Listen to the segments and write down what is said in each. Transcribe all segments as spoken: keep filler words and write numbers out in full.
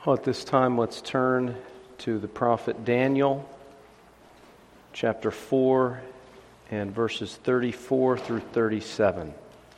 Well, at this time, let's turn to the prophet Daniel, chapter four, and verses thirty-four through thirty-seven.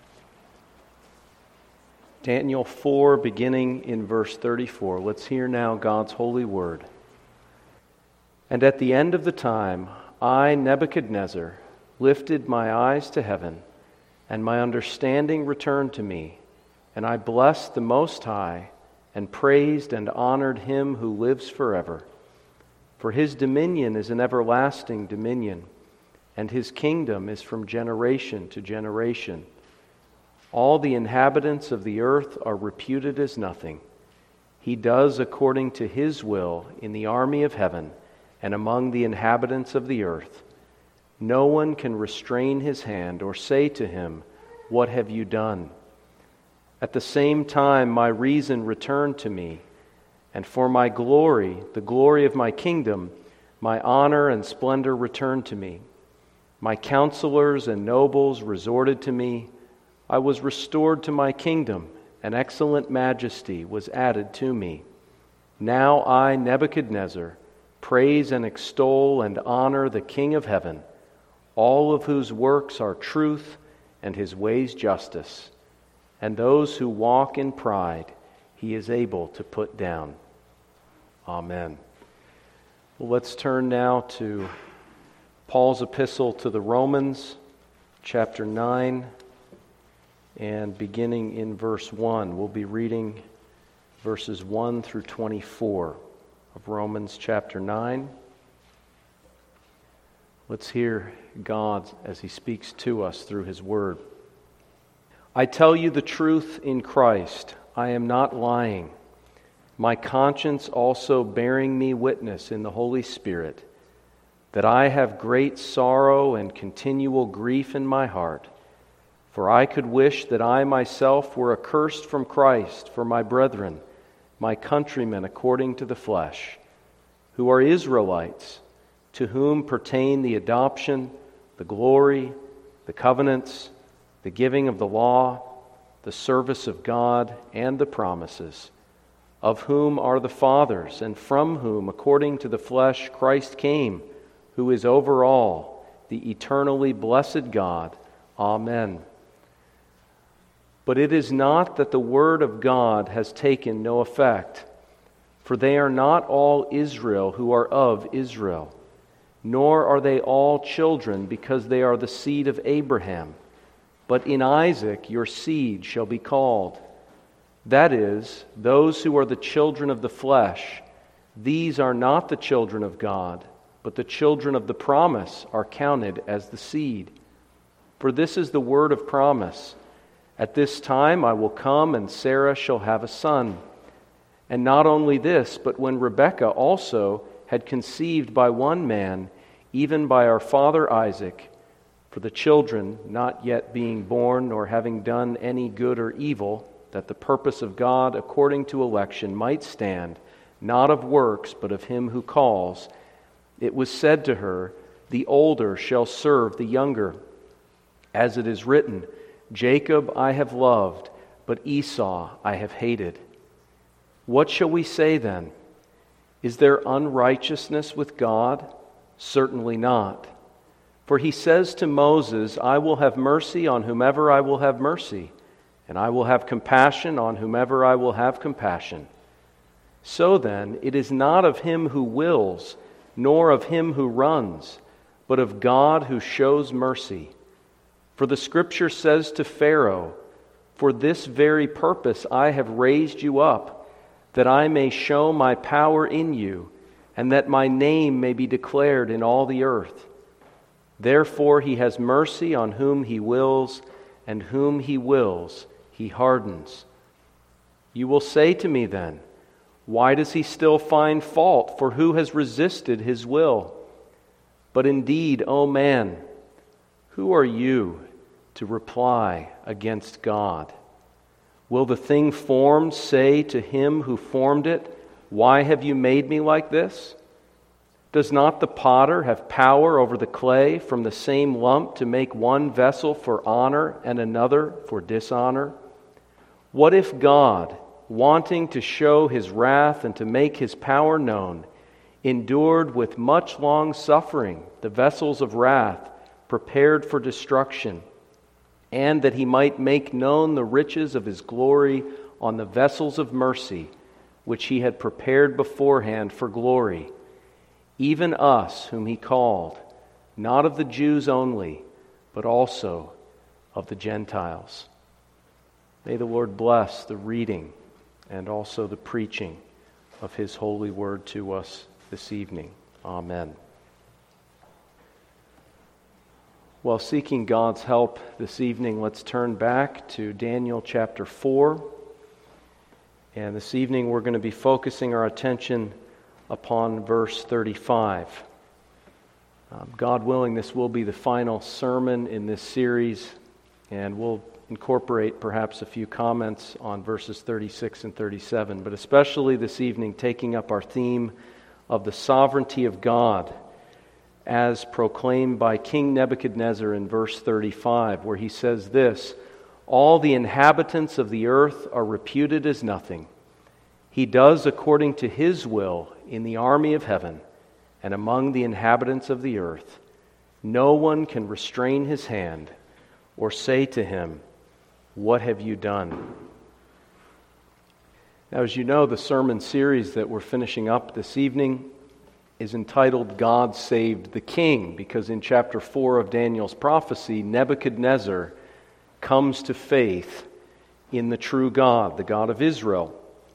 Daniel four, beginning in verse thirty-four. Let's hear now God's holy word. And at the end of the time, I, Nebuchadnezzar, lifted my eyes to heaven, and my understanding returned to me, and I blessed the Most High, and praised and honored him who lives forever. For his dominion is an everlasting dominion, and his kingdom is from generation to generation. All the inhabitants of the earth are reputed as nothing. He does according to his will in the army of heaven and among the inhabitants of the earth. No one can restrain his hand or say to him, "What have you done?" At the same time, my reason returned to me, and for my glory, the glory of my kingdom, my honor and splendor returned to me. My counselors and nobles resorted to me. I was restored to my kingdom, and excellent majesty was added to me. Now I, Nebuchadnezzar, praise and extol and honor the King of heaven, all of whose works are truth and his ways justice. And those who walk in pride, he is able to put down. Amen. Well, let's turn now to Paul's epistle to the Romans, chapter nine, and beginning in verse one. We'll be reading verses one through twenty-four of Romans chapter nine. Let's hear God as he speaks to us through his word. I tell you the truth in Christ. I am not lying. My conscience also bearing me witness in the Holy Spirit, that I have great sorrow and continual grief in my heart. For I could wish that I myself were accursed from Christ for my brethren, my countrymen according to the flesh, who are Israelites, to whom pertain the adoption, the glory, the covenants, the giving of the law, the service of God, and the promises, of whom are the fathers, and from whom, according to the flesh, Christ came, who is over all, the eternally blessed God. Amen. But it is not that the word of God has taken no effect, for they are not all Israel who are of Israel, nor are they all children because they are the seed of Abraham. But in Isaac your seed shall be called. That is, those who are the children of the flesh, these are not the children of God, but the children of the promise are counted as the seed. For this is the word of promise. At this time I will come, and Sarah shall have a son. And not only this, but when Rebekah also had conceived by one man, even by our father Isaac, for the children not yet being born, nor having done any good or evil, that the purpose of God according to election might stand, not of works, but of him who calls, it was said to her, the older shall serve the younger. As it is written, Jacob I have loved, but Esau I have hated. What shall we say then? Is there unrighteousness with God? Certainly not. For he says to Moses, I will have mercy on whomever I will have mercy, and I will have compassion on whomever I will have compassion. So then, it is not of him who wills, nor of him who runs, but of God who shows mercy. For the Scripture says to Pharaoh, For this very purpose I have raised you up, that I may show my power in you, and that my name may be declared in all the earth. Therefore he has mercy on whom he wills, and whom he wills he hardens. You will say to me then, why does he still find fault? For who has resisted his will? But indeed, O man, who are you to reply against God? Will the thing formed say to him who formed it, why have you made me like this? Does not the potter have power over the clay from the same lump to make one vessel for honor and another for dishonor? What if God, wanting to show his wrath and to make his power known, endured with much long suffering the vessels of wrath prepared for destruction, and that he might make known the riches of his glory on the vessels of mercy, which he had prepared beforehand for glory, even us whom he called, not of the Jews only, but also of the Gentiles. May the Lord bless the reading and also the preaching of his holy word to us this evening. Amen. While seeking God's help this evening, let's turn back to Daniel chapter four. And this evening we're going to be focusing our attention upon verse thirty-five. Um, God willing, this will be the final sermon in this series, and we'll incorporate perhaps a few comments on verses thirty-six and thirty-seven, but especially this evening taking up our theme of the sovereignty of God as proclaimed by King Nebuchadnezzar in verse thirty-five, where he says this: "All the inhabitants of the earth are reputed as nothing. He does according to his will in the army of heaven and among the inhabitants of the earth. No one can restrain his hand or say to him, 'What have you done?'" Now, as you know, the sermon series that we're finishing up this evening is entitled "God Saved the King," because in chapter four of Daniel's prophecy, Nebuchadnezzar comes to faith in the true God, the God of Israel.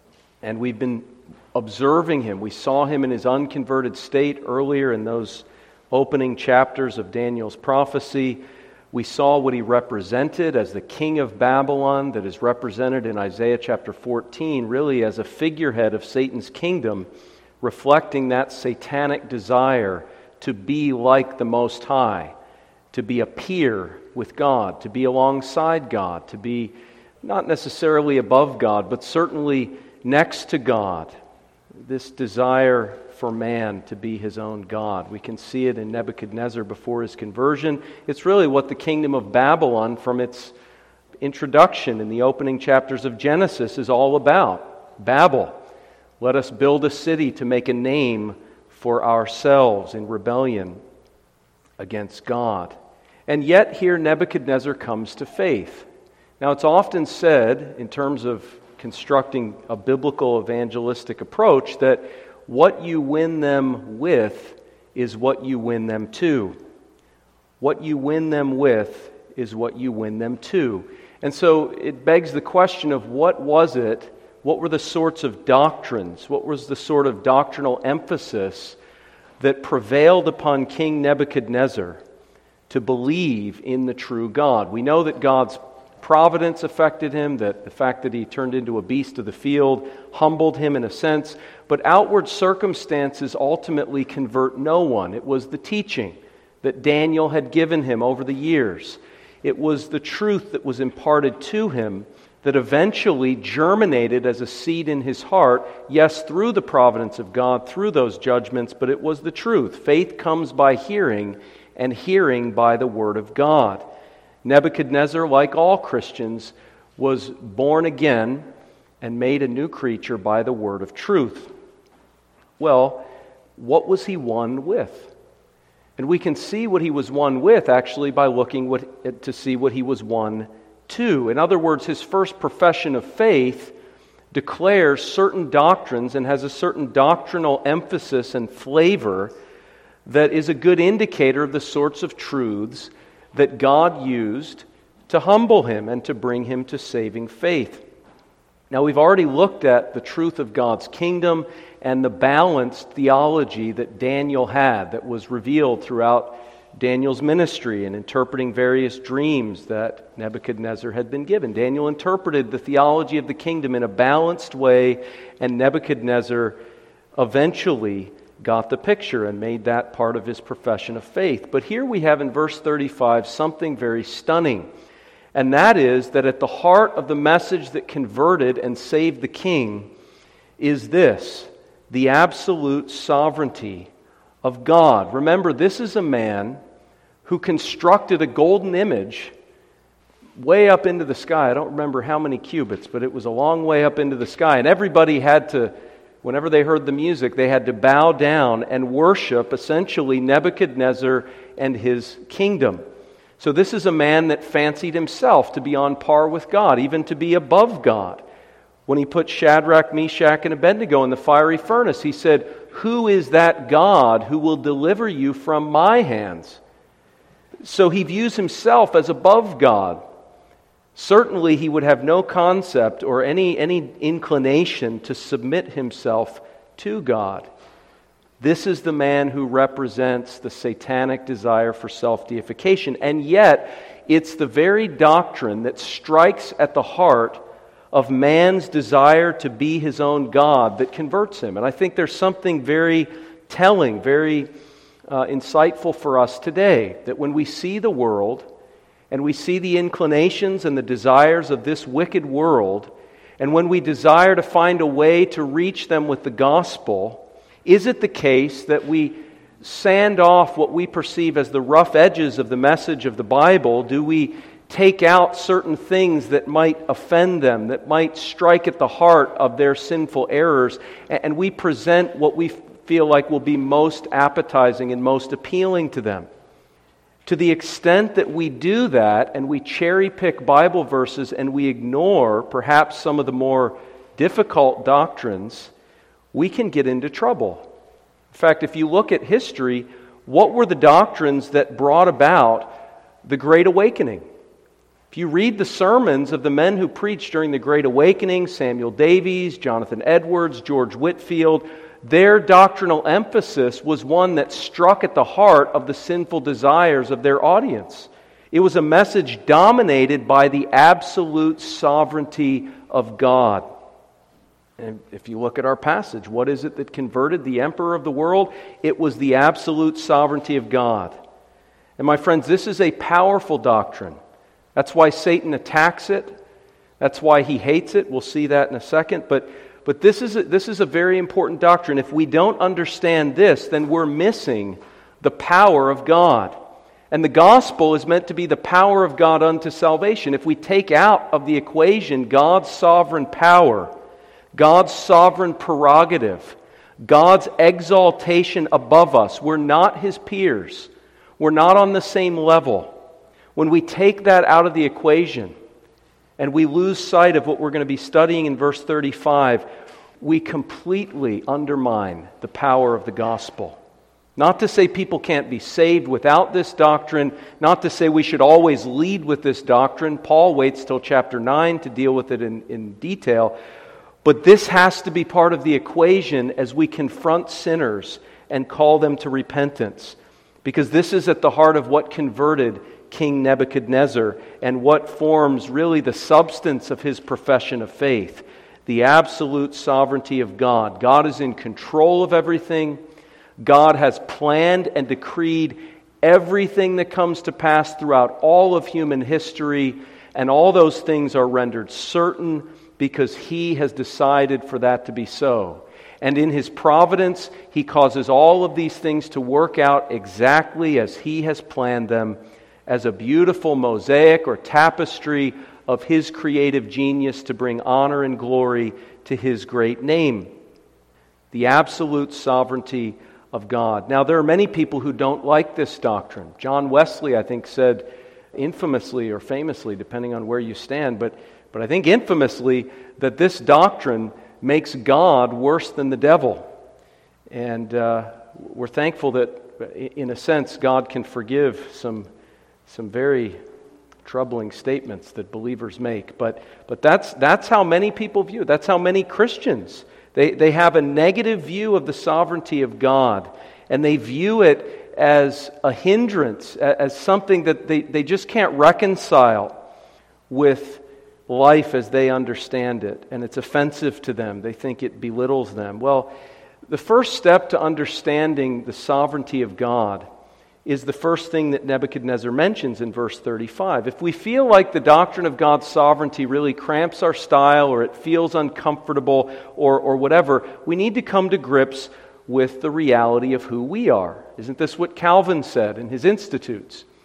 And we've been observing him. We saw him in his unconverted state earlier in those opening chapters of Daniel's prophecy. We saw what he represented as the king of Babylon, that is represented in Isaiah chapter fourteen, really as a figurehead of Satan's kingdom, reflecting that satanic desire to be like the Most High, to be a peer with God, to be alongside God, to be not necessarily above God, but certainly next to God. This desire for man to be his own God. We can see it in Nebuchadnezzar before his conversion. It's really what the kingdom of Babylon, from its introduction in the opening chapters of Genesis, is all about. Babel. Let us build a city to make a name for ourselves in rebellion against God. And yet here Nebuchadnezzar comes to faith. Now, it's often said, in terms of constructing a biblical evangelistic approach, that what you win them with is what you win them to. What you win them with is what you win them to. And so it begs the question of what was it, what were the sorts of doctrines, what was the sort of doctrinal emphasis that prevailed upon King Nebuchadnezzar to believe in the true God? We know that God's providence affected him, that the fact that he turned into a beast of the field humbled him in a sense, but outward circumstances ultimately convert no one. It was the teaching that Daniel had given him over the years. It was the truth that was imparted to him that eventually germinated as a seed in his heart, yes, through the providence of God, through those judgments, but it was the truth. Faith comes by hearing, and hearing by the Word of God. Nebuchadnezzar, like all Christians, was born again and made a new creature by the word of truth. Well, what was he won with? And we can see what he was won with actually by looking what, to see what he was won to. In other words, his first profession of faith declares certain doctrines and has a certain doctrinal emphasis and flavor that is a good indicator of the sorts of truths that God used to humble him and to bring him to saving faith. Now, we've already looked at the truth of God's kingdom and the balanced theology that Daniel had, that was revealed throughout Daniel's ministry in interpreting various dreams that Nebuchadnezzar had been given. Daniel interpreted the theology of the kingdom in a balanced way, and Nebuchadnezzar eventually got the picture and made that part of his profession of faith. But here we have in verse thirty-five something very stunning, and that is that at the heart of the message that converted and saved the king is this: the absolute sovereignty of God. Remember, this is a man who constructed a golden image way up into the sky. I don't remember how many cubits, but it was a long way up into the sky. And everybody had to, whenever they heard the music, they had to bow down and worship, essentially, Nebuchadnezzar and his kingdom. So this is a man that fancied himself to be on par with God, even to be above God. When he put Shadrach, Meshach, and Abednego in the fiery furnace, he said, "Who is that God who will deliver you from my hands?" So he views himself as above God. Certainly he would have no concept or any, any inclination to submit himself to God. This is the man who represents the satanic desire for self-deification. And yet, it's the very doctrine that strikes at the heart of man's desire to be his own God that converts him. And I think there's something very telling, very uh, insightful for us today, that when we see the world, and we see the inclinations and the desires of this wicked world, and when we desire to find a way to reach them with the gospel, is it the case that we sand off what we perceive as the rough edges of the message of the Bible? Do we take out certain things that might offend them, that might strike at the heart of their sinful errors, and we present what we feel like will be most appetizing and most appealing to them? To the extent that we do that and we cherry pick Bible verses and we ignore perhaps some of the more difficult doctrines, we can get into trouble. In fact, if you look at history, what were the doctrines that brought about the Great Awakening? If you read the sermons of the men who preached during the Great Awakening, Samuel Davies, Jonathan Edwards, George Whitefield, their doctrinal emphasis was one that struck at the heart of the sinful desires of their audience. It was a message dominated by the absolute sovereignty of God. And if you look at our passage, what is it that converted the emperor of the world? It was the absolute sovereignty of God. And my friends, this is a powerful doctrine. That's why Satan attacks it. That's why he hates it. We'll see that in a second. But But this is a, this is a very important doctrine. If we don't understand this, then we're missing the power of God. And the gospel is meant to be the power of God unto salvation. If we take out of the equation God's sovereign power, God's sovereign prerogative, God's exaltation above us, we're not His peers. We're not on the same level. When we take that out of the equation, and we lose sight of what we're going to be studying in verse thirty-five, we completely undermine the power of the gospel. Not to say people can't be saved without this doctrine, not to say we should always lead with this doctrine. Paul waits till chapter nine to deal with it in, in detail. But this has to be part of the equation as we confront sinners and call them to repentance. Because this is at the heart of what converted King Nebuchadnezzar and what forms really the substance of his profession of faith. The absolute sovereignty of God. God is in control of everything. God has planned and decreed everything that comes to pass throughout all of human history, and all those things are rendered certain because He has decided for that to be so. And in His providence, He causes all of these things to work out exactly as He has planned them, as a beautiful mosaic or tapestry of His creative genius to bring honor and glory to His great name. The absolute sovereignty of God. Now, there are many people who don't like this doctrine. John Wesley, I think, said infamously or famously, depending on where you stand, but, but I think infamously that this doctrine makes God worse than the devil. And uh, we're thankful that, in a sense, God can forgive some some very troubling statements that believers make. But but that's that's how many people view it. That's how many Christians. They, they have a negative view of the sovereignty of God. And they view it as a hindrance, as something that they, they just can't reconcile with life as they understand it. And it's offensive to them. They think it belittles them. Well, the first step to understanding the sovereignty of God is the first thing that Nebuchadnezzar mentions in verse thirty-five. If we feel like the doctrine of God's sovereignty really cramps our style, or it feels uncomfortable, or, or whatever, we need to come to grips with the reality of who we are. Isn't this what Calvin said in his Institutes?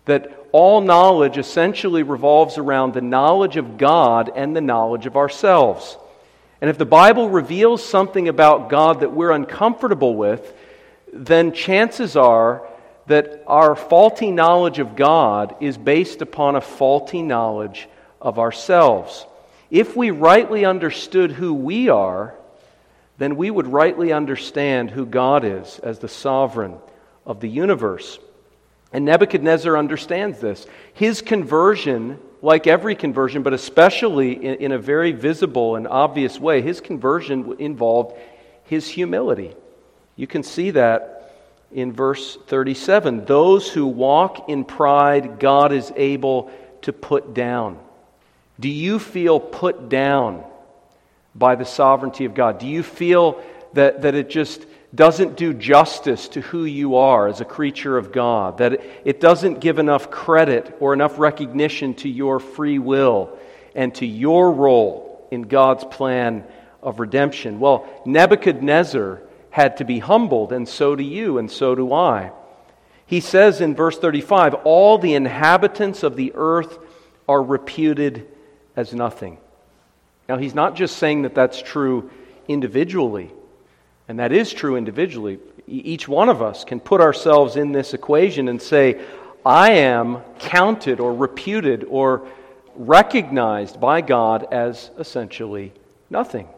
that all knowledge essentially revolves around the knowledge of God and the knowledge of ourselves. And if the Bible reveals something about God that we're uncomfortable with, then chances are that our faulty knowledge of God is based upon a faulty knowledge of ourselves. If we rightly understood who we are, then we would rightly understand who God is as the sovereign of the universe. And Nebuchadnezzar understands this. His conversion, like every conversion, but especially in, in a very visible and obvious way, his conversion involved his humility. You can see that in verse thirty-seven. Those who walk in pride, God is able to put down. Do you feel put down by the sovereignty of God? Do you feel that, that it just doesn't do justice to who you are as a creature of God? That it, it doesn't give enough credit or enough recognition to your free will and to your role in God's plan of redemption? Well, Nebuchadnezzar had to be humbled, and so do you, and so do I. He says in verse thirty-five, all the inhabitants of the earth are reputed as nothing. Now, he's not just saying that that's true individually, and that is true individually. Each one of us can put ourselves in this equation and say, I am counted or reputed or recognized by God as essentially nothing.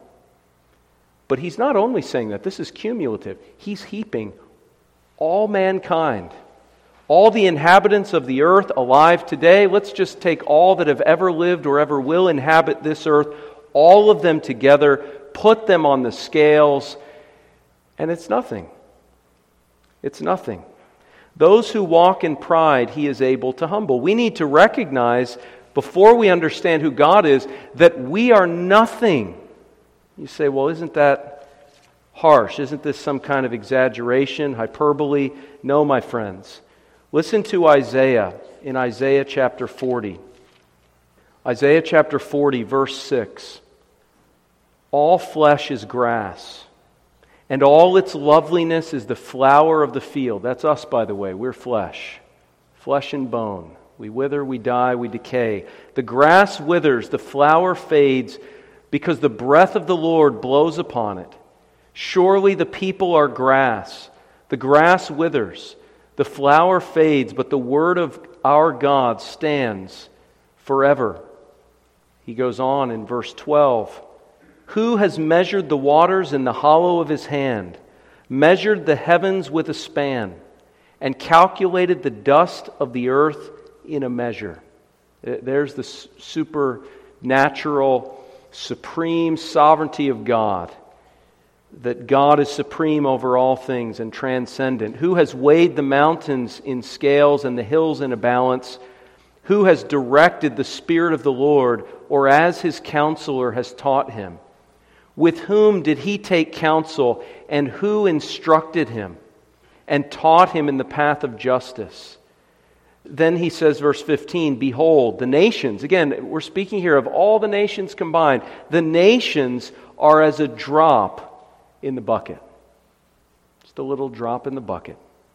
But he's not only saying that, this is cumulative. He's heaping all mankind, all the inhabitants of the earth alive today. Let's just take all that have ever lived or ever will inhabit this earth, all of them together, put them on the scales, and it's nothing. It's nothing. Those who walk in pride, he is able to humble. We need to recognize, before we understand who God is, that we are nothing. You say, well, isn't that harsh? Isn't this some kind of exaggeration, hyperbole? No, my friends. Listen to Isaiah in Isaiah chapter forty. Isaiah chapter forty, verse six. All flesh is grass, and all its loveliness is the flower of the field. That's us, by the way. We're flesh. Flesh and bone. We wither, we die, we decay. The grass withers, the flower fades, because the breath of the Lord blows upon it. Surely the people are grass. The grass withers, the flower fades, but the word of our God stands forever. He goes on in verse twelve. Who has measured the waters in the hollow of his hand, measured the heavens with a span, and calculated the dust of the earth in a measure? There's the supernatural, supreme sovereignty of God, that God is supreme over all things and transcendent. Who has weighed the mountains in scales and the hills in a balance? Who has directed the Spirit of the Lord, or as his counselor has taught him? With whom did he take counsel, and who instructed him and taught him in the path of justice? Then he says, verse fifteen, behold, the nations, again, we're speaking here of all the nations combined, the nations are as a drop in the bucket. Just a little drop in the bucket.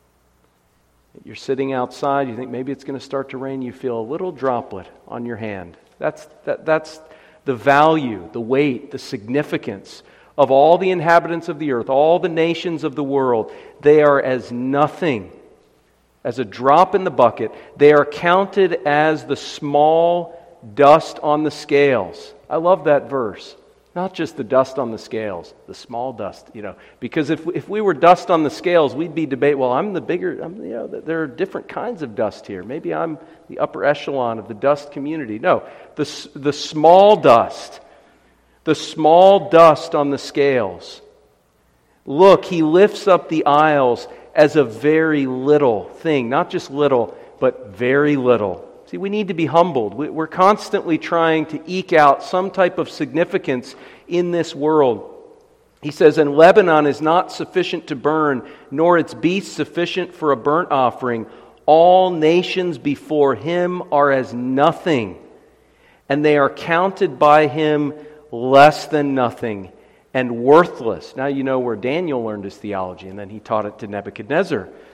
You're sitting outside, you think maybe it's going to start to rain, you feel a little droplet on your hand. That's that, that's the value, the weight, the significance of all the inhabitants of the earth, all the nations of the world. They are as nothing, as a drop in the bucket. They are counted as the small dust on the scales. I love that verse. Not just the dust on the scales, the small dust, you know. Because if if we were dust on the scales, we'd be debate. Well, I'm the bigger. I'm, you know, there are different kinds of dust here. Maybe I'm the upper echelon of the dust community. No, the the small dust, the small dust on the scales. Look, he lifts up the isles as a very little thing, not just little, but very little. See, we need to be humbled. We're constantly trying to eke out some type of significance in this world. He says, and Lebanon is not sufficient to burn, nor its beasts sufficient for a burnt offering. All nations before him are as nothing, and they are counted by him less than nothing and worthless. Now you know where Daniel learned his theology, and then he taught it to Nebuchadnezzar.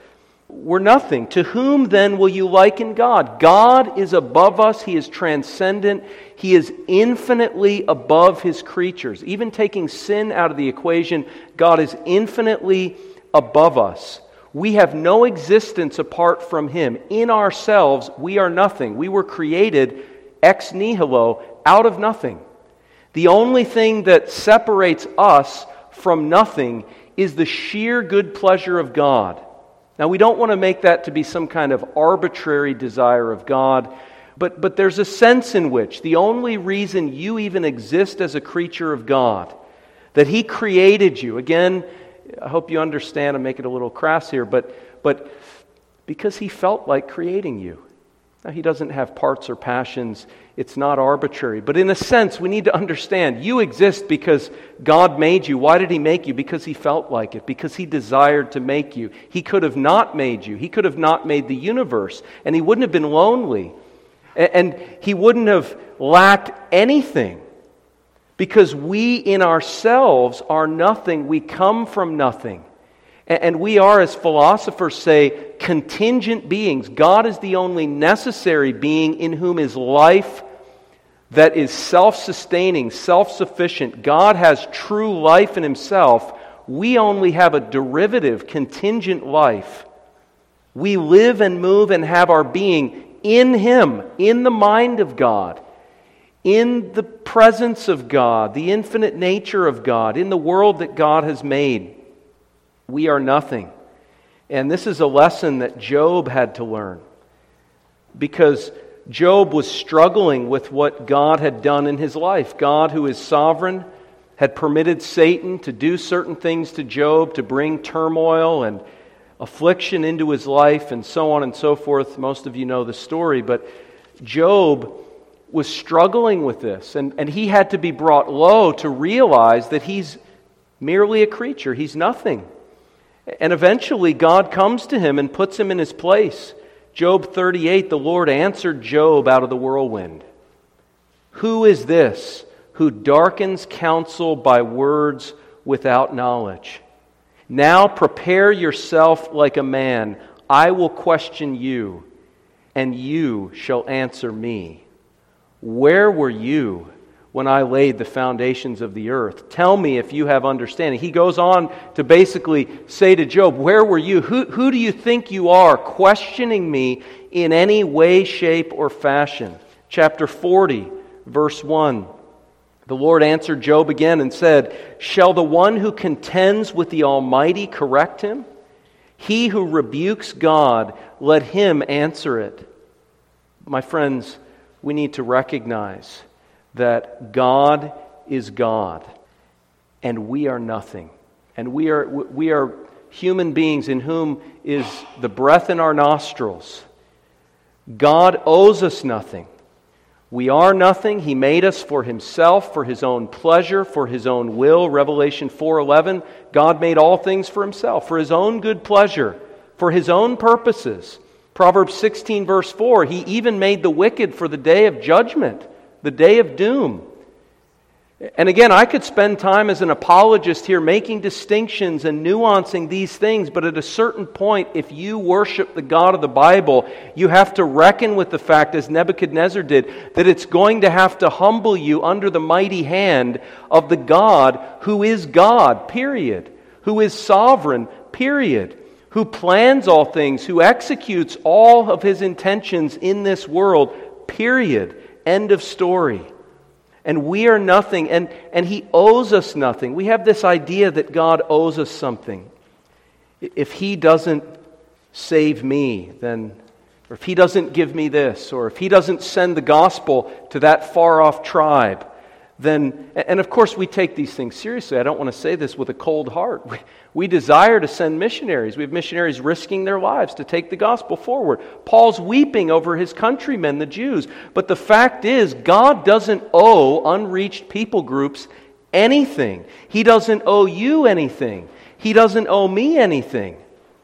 we're nothing. To whom then will you liken God? God is above us. He is transcendent. He is infinitely above His creatures. Even taking sin out of the equation, God is infinitely above us. We have no existence apart from Him. In ourselves, we are nothing. We were created ex nihilo, out of nothing. The only thing that separates us from nothing is the sheer good pleasure of God. Now, we don't want to make that to be some kind of arbitrary desire of God, but, but there's a sense in which the only reason you even exist as a creature of God, that He created you, again, I hope you understand, and make it a little crass here, but, but because He felt like creating you. Now, He doesn't have parts or passions. It's not arbitrary. But in a sense, we need to understand you exist because God made you. Why did He make you? Because He felt like it. Because He desired to make you. He could have not made you. He could have not made the universe. And He wouldn't have been lonely. And He wouldn't have lacked anything. Because we in ourselves are nothing. We come from nothing. And we are, as philosophers say, contingent beings. God is the only necessary being in whom is life that is self-sustaining, self-sufficient. God has true life in Himself. We only have a derivative, contingent life. We live and move and have our being in Him, in the mind of God, in the presence of God, the infinite nature of God, in the world that God has made. We are nothing. And this is a lesson that Job had to learn. Because Job was struggling with what God had done in his life. God, who is sovereign, had permitted Satan to do certain things to Job, to bring turmoil and affliction into his life, and so on and so forth. Most of you know the story. But Job was struggling with this. And, and he had to be brought low to realize that he's merely a creature. He's nothing. And eventually God comes to him and puts him in his place. Job thirty-eight, the Lord answered Job out of the whirlwind. Who is this who darkens counsel by words without knowledge? Now prepare yourself like a man. I will question you, and you shall answer me. Where were you when I laid the foundations of the earth? Tell me if you have understanding. He goes on to basically say to Job, where were you? Who, who do you think you are, questioning me in any way, shape, or fashion? Chapter forty, verse one. The Lord answered Job again and said, shall the one who contends with the Almighty correct him? He who rebukes God, let him answer it. My friends, we need to recognize that God is God, and we are nothing. And we are we are human beings in whom is the breath in our nostrils. God owes us nothing. We are nothing. He made us for Himself, for His own pleasure, for His own will. Revelation four eleven, God made all things for Himself, for His own good pleasure, for His own purposes. Proverbs sixteen verse four, He even made the wicked for the day of judgment, the day of doom. And again, I could spend time as an apologist here making distinctions and nuancing these things, but at a certain point, if you worship the God of the Bible, you have to reckon with the fact, as Nebuchadnezzar did, that it's going to have to humble you under the mighty hand of the God who is God, period, who is sovereign, period, who plans all things, who executes all of His intentions in this world, period. End of story. And we are nothing, and, and He owes us nothing. We have this idea that God owes us something. If He doesn't save me, then, or if He doesn't give me this, or if He doesn't send the gospel to that far-off tribe, then, and of course we take these things seriously. I don't want to say this with a cold heart. We, we desire to send missionaries. We have missionaries risking their lives to take the gospel forward. Paul's weeping over his countrymen, the Jews. But the fact is, God doesn't owe unreached people groups anything. He doesn't owe you anything. He doesn't owe me anything,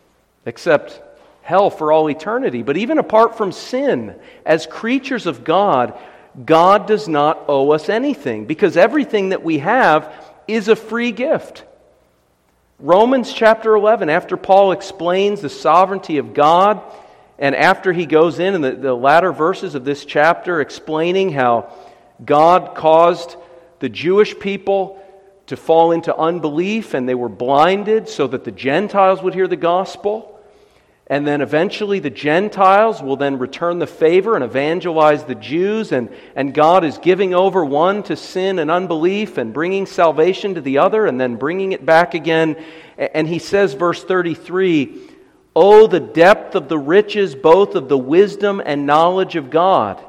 except hell for all eternity. But even apart from sin, as creatures of God, God does not owe us anything, because everything that we have is a free gift. Romans chapter eleven, after Paul explains the sovereignty of God, and after he goes in in the, the latter verses of this chapter explaining how God caused the Jewish people to fall into unbelief and they were blinded so that the Gentiles would hear the gospel. And then eventually the Gentiles will then return the favor and evangelize the Jews. And, and God is giving over one to sin and unbelief and bringing salvation to the other and then bringing it back again. And he says, verse thirty-three, "Oh, the depth of the riches both of the wisdom and knowledge of God!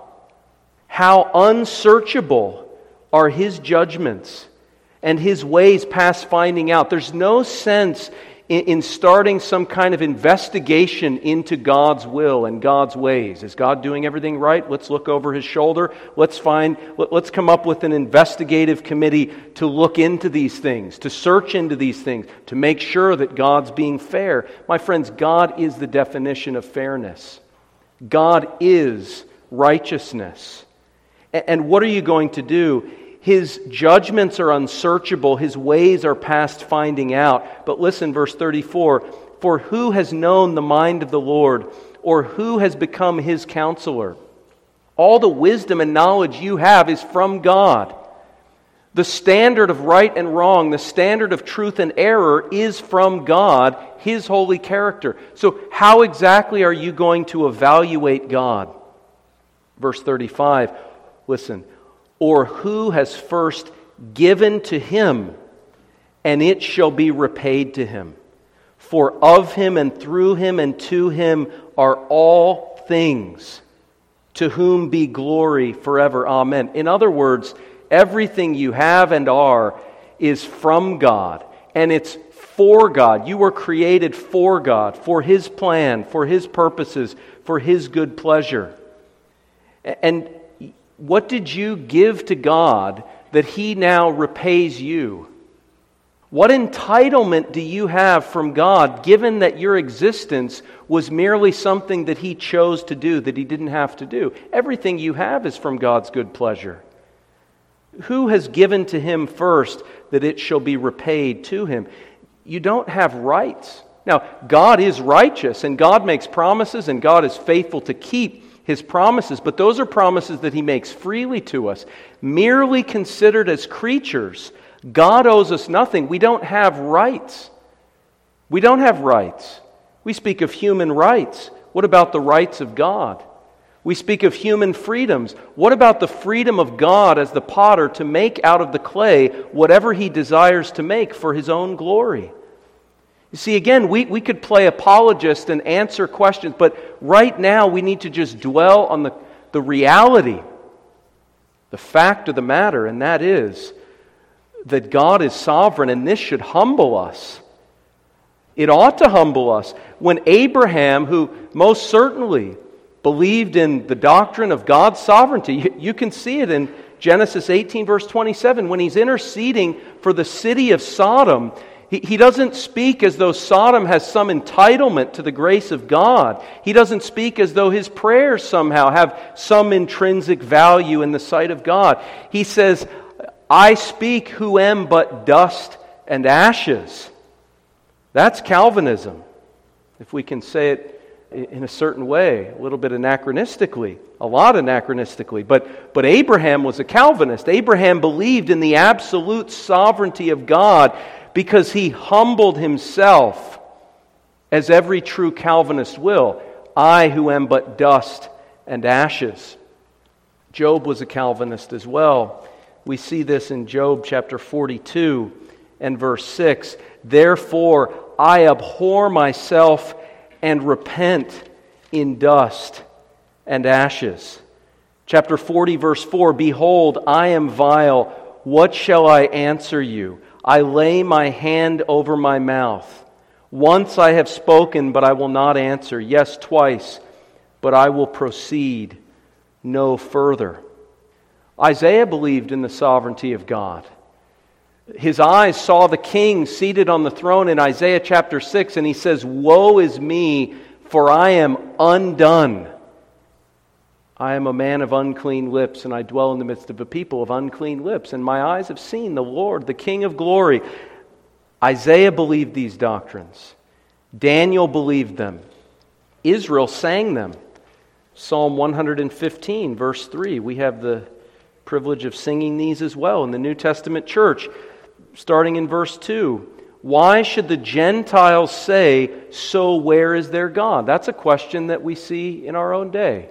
How unsearchable are His judgments and His ways past finding out." There's no sense in starting some kind of investigation into God's will and God's ways. Is God doing everything right? Let's look over His shoulder. Let's find, let's come up with an investigative committee to look into these things, to search into these things, to make sure that God's being fair. My friends, God is the definition of fairness. God is righteousness. And what are you going to do? His judgments are unsearchable. His ways are past finding out. But listen, verse thirty-four, "For who has known the mind of the Lord, or who has become His counselor? All the wisdom and knowledge you have is from God. The standard of right and wrong, the standard of truth and error is from God, His holy character." So how exactly are you going to evaluate God? Verse thirty-five, listen, "Or who has first given to Him, and it shall be repaid to Him. For of Him and through Him and to Him are all things, to whom be glory forever. Amen." In other words, everything you have and are is from God, and it's for God. You were created for God, for His plan, for His purposes, for His good pleasure. And what did you give to God that He now repays you? What entitlement do you have from God, given that your existence was merely something that He chose to do, that He didn't have to do? Everything you have is from God's good pleasure. Who has given to Him first, that it shall be repaid to Him? You don't have rights. Now, God is righteous, and God makes promises, and God is faithful to keep His promises, but those are promises that He makes freely to us. Merely considered as creatures, God owes us nothing. We don't have rights. We don't have rights. We speak of human rights. What about the rights of God? We speak of human freedoms. What about the freedom of God as the potter to make out of the clay whatever He desires to make for His own glory? You see, again, we, we could play apologist and answer questions, but right now we need to just dwell on the, the reality, the fact of the matter, and that is that God is sovereign, and this should humble us. It ought to humble us. When Abraham, who most certainly believed in the doctrine of God's sovereignty, you, you can see it in Genesis eighteen, verse twenty-seven, when he's interceding for the city of Sodom. He, he doesn't speak as though Sodom has some entitlement to the grace of God. He doesn't speak as though his prayers somehow have some intrinsic value in the sight of God. He says, "I speak who am but dust and ashes." That's Calvinism, if we can say it in a certain way, a little bit anachronistically, a lot anachronistically. But, but Abraham was a Calvinist. Abraham believed in the absolute sovereignty of God because he humbled himself, as every true Calvinist will. "I who am but dust and ashes." Job was a Calvinist as well. We see this in Job chapter forty-two and verse six. "Therefore I abhor myself and repent in dust and ashes." Chapter forty, verse four, "Behold, I am vile. What shall I answer you? I lay my hand over my mouth. Once I have spoken, but I will not answer. Yes, twice, but I will proceed no further." Isaiah believed in the sovereignty of God. His eyes saw the king seated on the throne in Isaiah chapter six, and he says, "Woe is me, for I am undone. I am a man of unclean lips, and I dwell in the midst of a people of unclean lips, and my eyes have seen the Lord, the King of glory." Isaiah believed these doctrines. Daniel believed them. Israel sang them. Psalm one hundred fifteen, verse three. We have the privilege of singing these as well in the New Testament church. Starting in verse two. Why should the Gentiles say, "So where is their God?" That's a question that we see in our own day.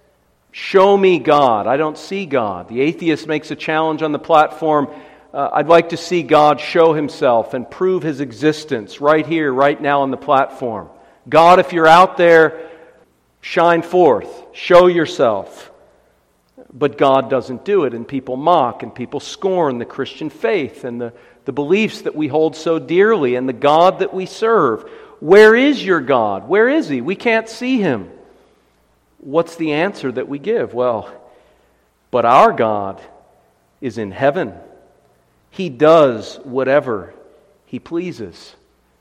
Show me God. I don't see God. The atheist makes a challenge on the platform. Uh, I'd like to see God show Himself and prove His existence right here, right now on the platform. God, if you're out there, shine forth. Show yourself. But God doesn't do it, and people mock, and people scorn the Christian faith and the, the beliefs that we hold so dearly and the God that we serve. Where is your God? Where is He? We can't see Him. What's the answer that we give? Well, but our God is in heaven. He does whatever He pleases.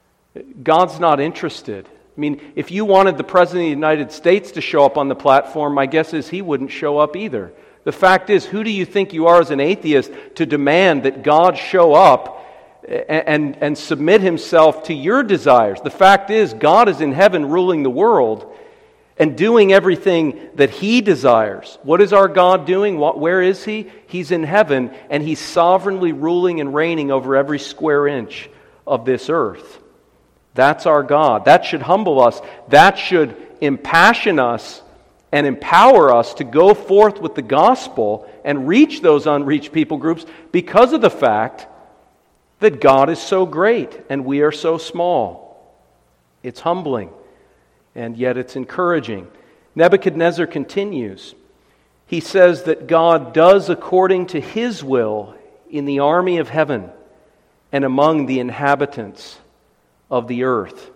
God's not interested. I mean, if you wanted the President of the United States to show up on the platform, my guess is he wouldn't show up either. The fact is, who do you think you are as an atheist to demand that God show up and, and, and submit Himself to your desires? The fact is, God is in heaven ruling the world and doing everything that He desires. What is our God doing? What, where is He? He's in heaven, and He's sovereignly ruling and reigning over every square inch of this earth. That's our God. That should humble us. That should impassion us and empower us to go forth with the gospel and reach those unreached people groups because of the fact that God is so great and we are so small. It's humbling. And yet it's encouraging. Nebuchadnezzar continues. He says that God does according to His will in the army of heaven and among the inhabitants of the earth.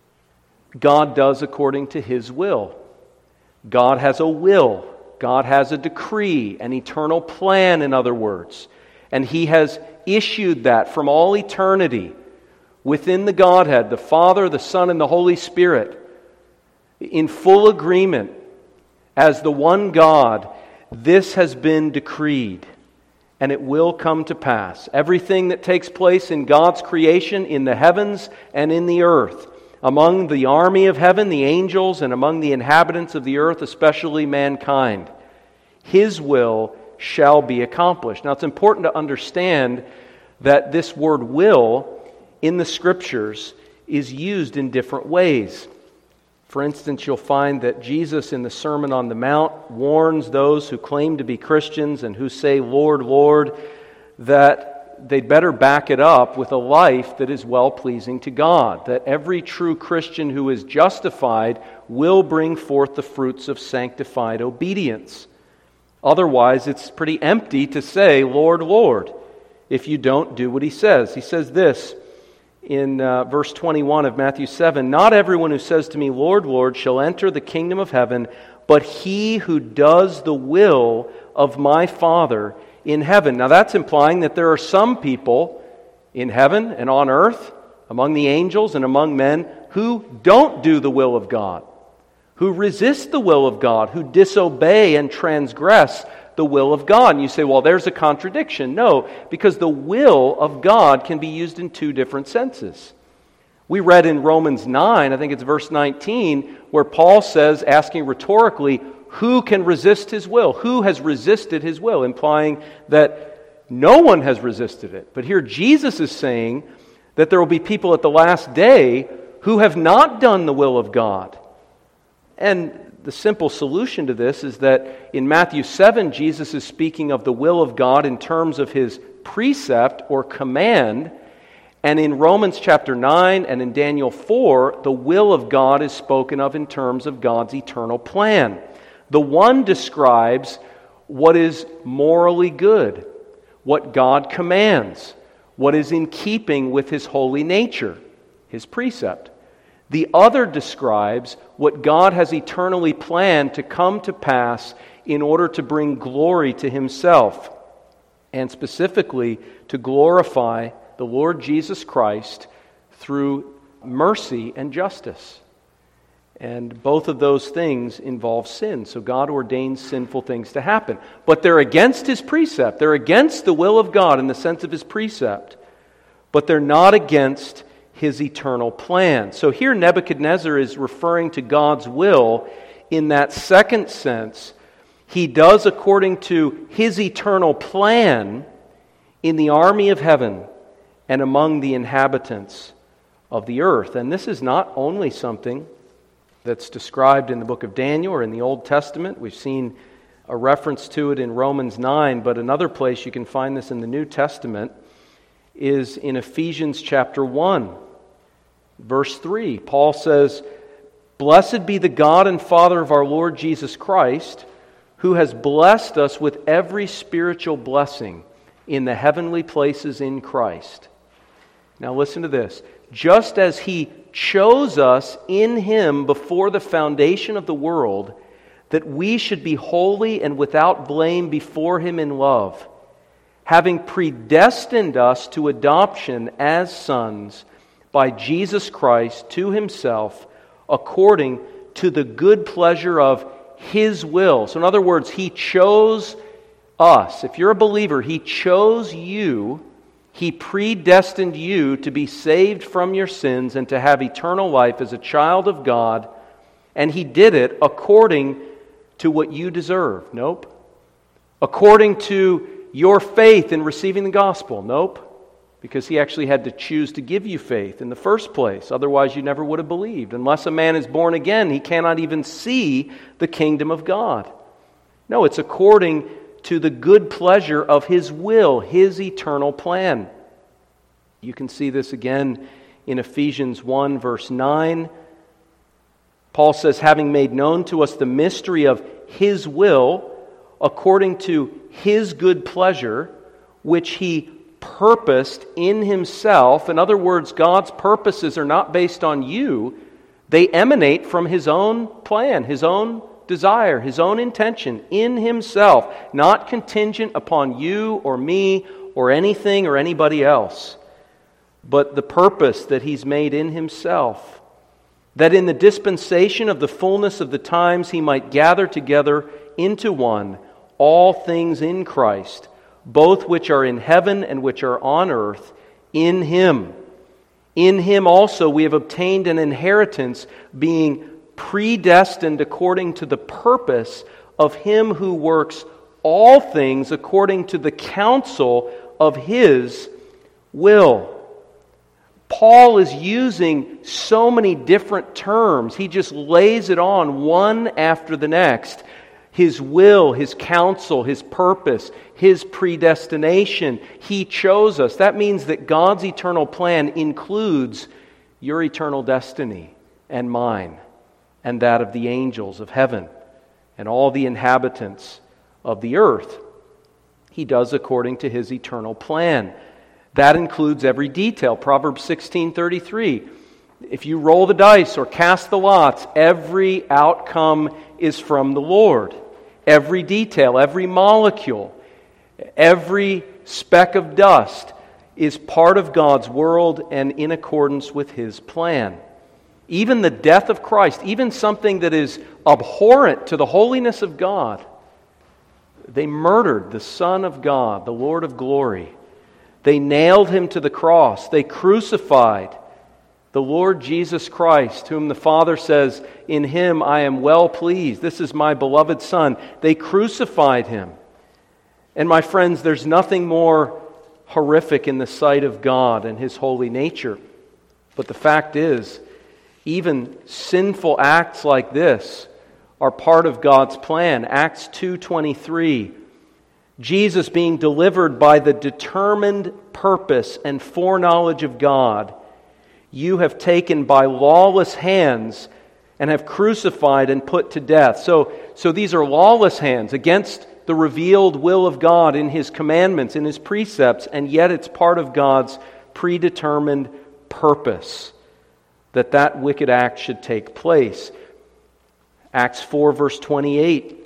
God does according to His will. God has a will. God has a decree, an eternal plan, in other words. And He has issued that from all eternity within the Godhead, the Father, the Son, and the Holy Spirit, in full agreement as the one God. This has been decreed, and it will come to pass. Everything that takes place in God's creation in the heavens and in the earth, among the army of heaven, the angels, and among the inhabitants of the earth, especially mankind, His will shall be accomplished. Now, it's important to understand that this word will in the Scriptures is used in different ways. For instance, you'll find that Jesus in the Sermon on the Mount warns those who claim to be Christians and who say, "Lord, Lord," that they'd better back it up with a life that is well-pleasing to God, that every true Christian who is justified will bring forth the fruits of sanctified obedience. Otherwise, it's pretty empty to say, "Lord, Lord," if you don't do what He says. He says this in uh, verse twenty-one of Matthew seven, "Not everyone who says to me, 'Lord, Lord,' shall enter the kingdom of heaven, but he who does the will of my Father in heaven." Now that's implying that there are some people in heaven and on earth, among the angels and among men, who don't do the will of God, who resist the will of God, who disobey and transgress the will of God. And you say, well, there's a contradiction. No, because the will of God can be used in two different senses. We read in Romans nine, I think it's verse nineteen, where Paul says, asking rhetorically, who can resist His will? Who has resisted His will? Implying that no one has resisted it. But here Jesus is saying that there will be people at the last day who have not done the will of God. And the simple solution to this is that in Matthew seven, Jesus is speaking of the will of God in terms of His precept or command. And in Romans chapter nine and in Daniel four, the will of God is spoken of in terms of God's eternal plan. The one describes what is morally good, what God commands, what is in keeping with His holy nature, His precept. The other describes what God has eternally planned to come to pass in order to bring glory to Himself, and specifically to glorify the Lord Jesus Christ through mercy and justice. And both of those things involve sin. So God ordains sinful things to happen. But they're against His precept. They're against the will of God in the sense of His precept. but they're not against His eternal plan. So here Nebuchadnezzar is referring to God's will in that second sense. He does according to His eternal plan in the army of heaven and among the inhabitants of the earth. And this is not only something that's described in the book of Daniel or in the Old Testament. We've seen a reference to it in Romans nine, but another place you can find this in the New Testament is in Ephesians chapter one, verse three. Paul says, "Blessed be the God and Father of our Lord Jesus Christ, who has blessed us with every spiritual blessing in the heavenly places in Christ." Now listen to this. "Just as He chose us in Him before the foundation of the world, that we should be holy and without blame before Him in love, having predestined us to adoption as sons by Jesus Christ to Himself, according to the good pleasure of His will." So in other words, He chose us. If you're a believer, He chose you. He predestined you to be saved from your sins and to have eternal life as a child of God. And He did it according to what you deserve. Nope. According to your faith in receiving the gospel. Nope. Because He actually had to choose to give you faith in the first place. Otherwise you never would have believed. Unless a man is born again, he cannot even see the kingdom of God. No, it's according to the good pleasure of His will, His eternal plan. You can see this again in Ephesians one, verse nine. Paul says, "Having made known to us the mystery of His will, according to His good pleasure, which He purposed in Himself." In other words, God's purposes are not based on you. They emanate from His own plan, His own desire, His own intention in Himself, not contingent upon you or me or anything or anybody else, but the purpose that He's made in Himself, that in the dispensation of the fullness of the times He might gather together into one all things in Christ, both which are in heaven and which are on earth, in Him. In Him also we have obtained an inheritance, being predestined according to the purpose of Him who works all things according to the counsel of His will. Paul is using so many different terms. He just lays it on one after the next. His will, His counsel, His purpose, His predestination. He chose us. That means that God's eternal plan includes your eternal destiny and mine, and that of the angels of heaven and all the inhabitants of the earth. He does according to His eternal plan. That includes every detail. Proverbs sixteen thirty-three. If you roll the dice or cast the lots, every outcome is from the Lord. Every detail, every molecule, every speck of dust is part of God's world and in accordance with His plan. Even the death of Christ, even something that is abhorrent to the holiness of God, they murdered the Son of God, the Lord of glory. They nailed Him to the cross. They crucified the Lord Jesus Christ, whom the Father says, "In Him I am well pleased. This is my beloved Son." They crucified Him. And my friends, there's nothing more horrific in the sight of God and His holy nature. But the fact is, even sinful acts like this are part of God's plan. Acts two twenty-three. Jesus being delivered by the determined purpose and foreknowledge of God, you have taken by lawless hands and have crucified and put to death. So, so these are lawless hands against the revealed will of God in His commandments, in His precepts, and yet it's part of God's predetermined purpose that that wicked act should take place. Acts four verse twenty-eight.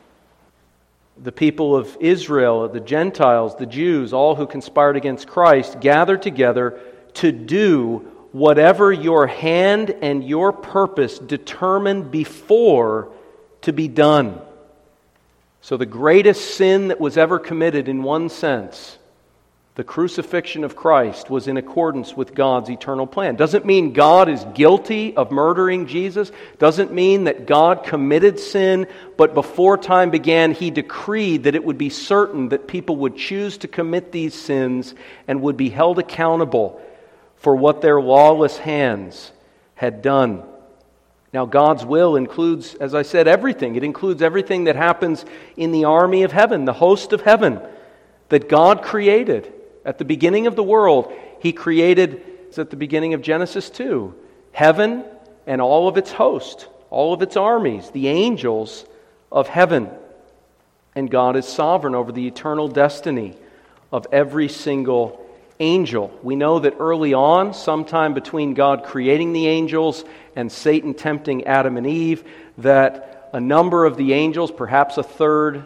The people of Israel, the Gentiles, the Jews, all who conspired against Christ, gathered together to do whatever your hand and your purpose determined before to be done. So the greatest sin that was ever committed in one sense The crucifixion of Christ was in accordance with God's eternal plan. Doesn't mean God is guilty of murdering Jesus. Doesn't mean that God committed sin, but before time began, He decreed that it would be certain that people would choose to commit these sins and would be held accountable for what their lawless hands had done. Now, God's will includes, as I said, everything. It includes everything that happens in the army of heaven, the host of heaven, that God created. At the beginning of the world, He created, it's at the beginning of Genesis two, heaven and all of its host, all of its armies, the angels of heaven. And God is sovereign over the eternal destiny of every single angel. We know that early on, sometime between God creating the angels and Satan tempting Adam and Eve, that a number of the angels, perhaps a third,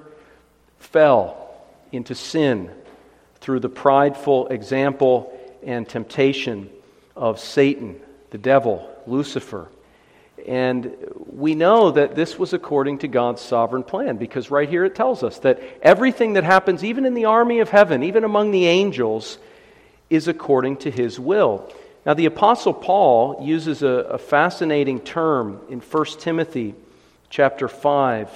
fell into sin through the prideful example and temptation of Satan, the devil, Lucifer. And we know that this was according to God's sovereign plan, because right here it tells us that everything that happens, even in the army of heaven, even among the angels, is according to His will. Now, the Apostle Paul uses a, a fascinating term in First Timothy chapter five,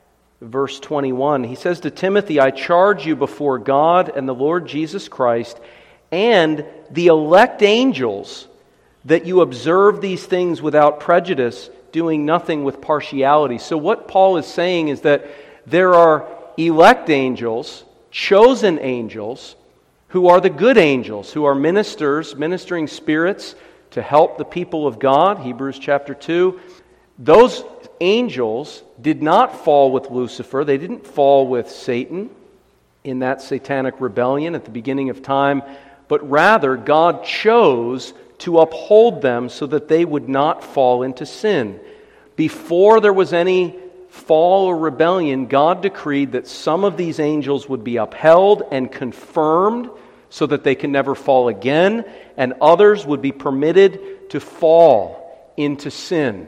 verse twenty-one. He says to Timothy, "I charge you before God and the Lord Jesus Christ and the elect angels that you observe these things without prejudice, doing nothing with partiality." So what Paul is saying is that there are elect angels, chosen angels, who are the good angels, who are ministers, ministering spirits to help the people of God, Hebrews chapter two. Those angels did not fall with Lucifer. They didn't fall with Satan in that satanic rebellion at the beginning of time, but rather God chose to uphold them so that they would not fall into sin. Before there was any fall or rebellion, God decreed that some of these angels would be upheld and confirmed so that they can never fall again, and others would be permitted to fall into sin.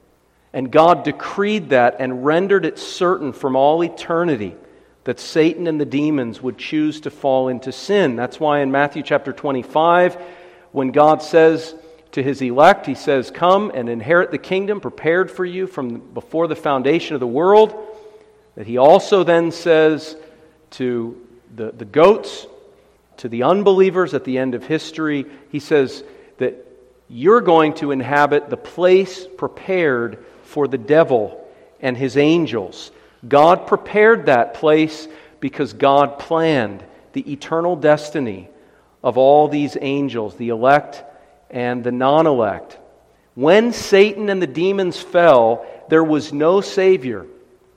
And God decreed that and rendered it certain from all eternity that Satan and the demons would choose to fall into sin. That's why in Matthew chapter twenty-five, when God says to His elect, He says, "Come and inherit the kingdom prepared for you from before the foundation of the world," that He also then says to the, the goats, to the unbelievers at the end of history, He says that you're going to inhabit the place prepared for the devil and his angels. God prepared that place because God planned the eternal destiny of all these angels, the elect and the non-elect. When Satan and the demons fell, there was no Savior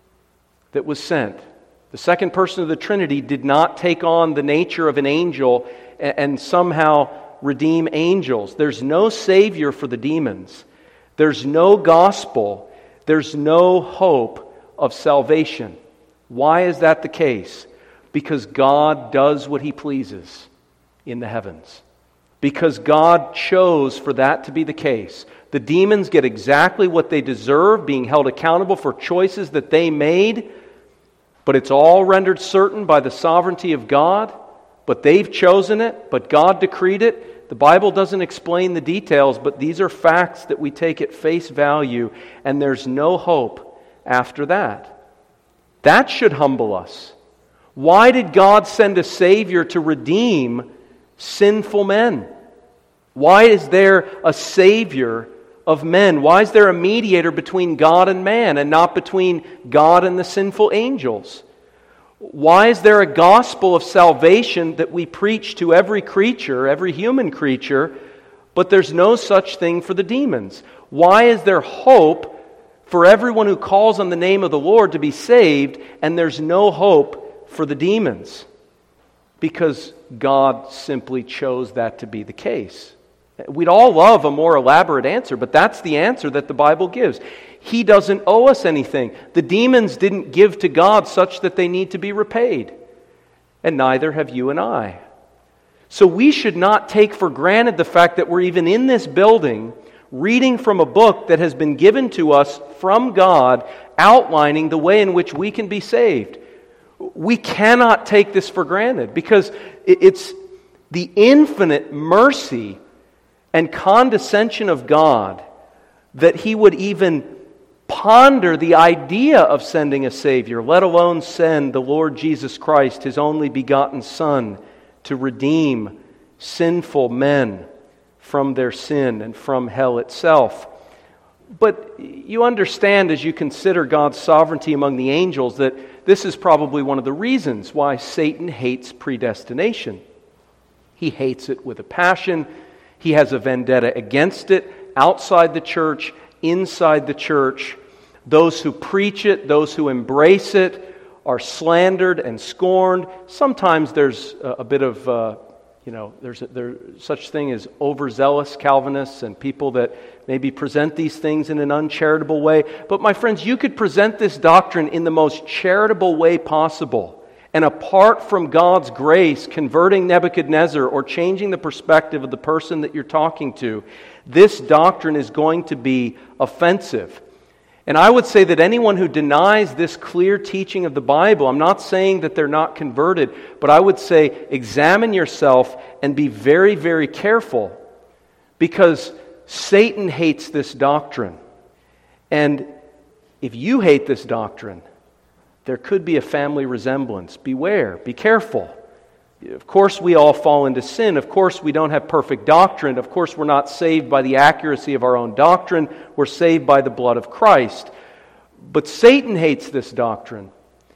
that was sent. The second person of the Trinity did not take on the nature of an angel and somehow redeem angels. There's no Savior for the demons. There's no gospel. There's no hope of salvation. Why is that the case? Because God does what He pleases in the heavens. Because God chose for that to be the case. The demons get exactly what they deserve, being held accountable for choices that they made, but it's all rendered certain by the sovereignty of God. But they've chosen it, but God decreed it. The Bible doesn't explain the details, but these are facts that we take at face value, and there's no hope after that. That should humble us. Why did God send a Savior to redeem sinful men? Why is there a Savior of men? Why is there a mediator between God and man and not between God and the sinful angels? Why is there a gospel of salvation that we preach to every creature, every human creature, but there's no such thing for the demons? Why is there hope for everyone who calls on the name of the Lord to be saved, and there's no hope for the demons? Because God simply chose that to be the case. We'd all love a more elaborate answer, but that's the answer that the Bible gives. He doesn't owe us anything. The demons didn't give to God such that they need to be repaid. And neither have you and I. So we should not take for granted the fact that we're even in this building reading from a book that has been given to us from God, outlining the way in which we can be saved. We cannot take this for granted because it's the infinite mercy and condescension of God, that He would even ponder the idea of sending a Savior, let alone send the Lord Jesus Christ, His only begotten Son, to redeem sinful men from their sin and from hell itself. But you understand, as you consider God's sovereignty among the angels, that this is probably one of the reasons why Satan hates predestination. He hates it with a passion. He has a vendetta against it outside the church, inside the church. Those who preach it, those who embrace it, are slandered and scorned. Sometimes there's a, a bit of, uh, you know, there's, a, there's such thing as overzealous Calvinists and people that maybe present these things in an uncharitable way. But my friends, you could present this doctrine in the most charitable way possible. And apart from God's grace converting Nebuchadnezzar or changing the perspective of the person that you're talking to, this doctrine is going to be offensive. And I would say that anyone who denies this clear teaching of the Bible, I'm not saying that they're not converted, but I would say examine yourself and be very, very careful, because Satan hates this doctrine. And if you hate this doctrine, there could be a family resemblance. Beware, be careful. Of course we all fall into sin. Of course we don't have perfect doctrine. Of course we're not saved by the accuracy of our own doctrine. We're saved by the blood of Christ. But Satan hates this doctrine.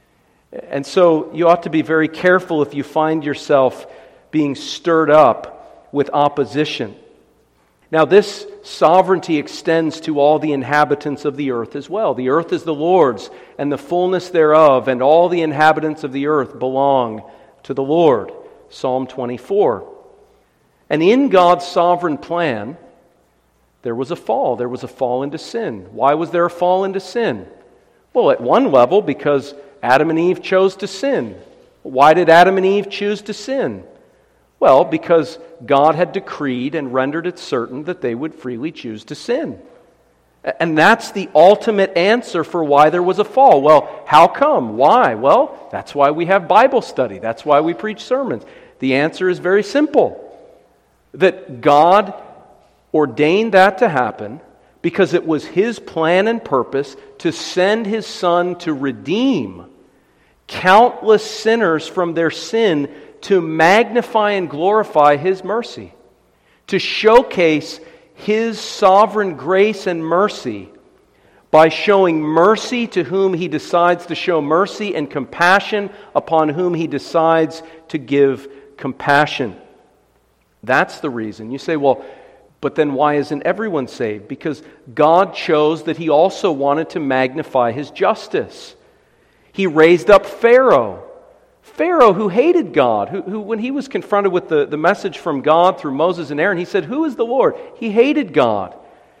And so you ought to be very careful if you find yourself being stirred up with opposition. Now, this sovereignty extends to all the inhabitants of the earth as well. The earth is the Lord's, and the fullness thereof, and all the inhabitants of the earth belong to the Lord. Psalm twenty-four. And in God's sovereign plan, there was a fall. There was a fall into sin. Why was there a fall into sin? Well, at one level, because Adam and Eve chose to sin. Why did Adam and Eve choose to sin? Well, because God had decreed and rendered it certain that they would freely choose to sin. And that's the ultimate answer for why there was a fall. Well, how come? Why? Well, that's why we have Bible study. That's why we preach sermons. The answer is very simple. That God ordained that to happen because it was His plan and purpose to send His Son to redeem countless sinners from their sin, to magnify and glorify His mercy, to showcase His sovereign grace and mercy by showing mercy to whom He decides to show mercy and compassion upon whom He decides to give compassion. That's the reason. You say, well, but then why isn't everyone saved? Because God chose that He also wanted to magnify His justice. He raised up Pharaoh. Pharaoh, who hated God, who, who when he was confronted with the, the message from God through Moses and Aaron, he said, "Who is the Lord?" He hated God.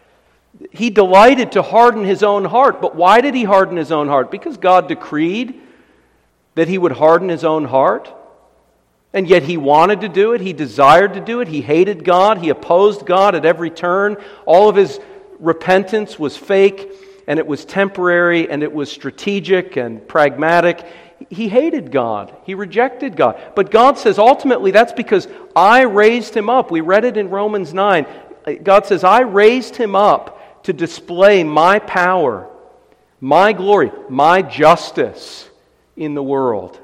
He delighted to harden his own heart. But why did he harden his own heart? Because God decreed that he would harden his own heart. And yet he wanted to do it. He desired to do it. He hated God. He opposed God at every turn. All of his repentance was fake, and it was temporary, and it was strategic and pragmatic. He hated God. He rejected God. But God says ultimately that's because I raised him up. We read it in Romans nine. God says, I raised him up to display my power, my glory, my justice in the world.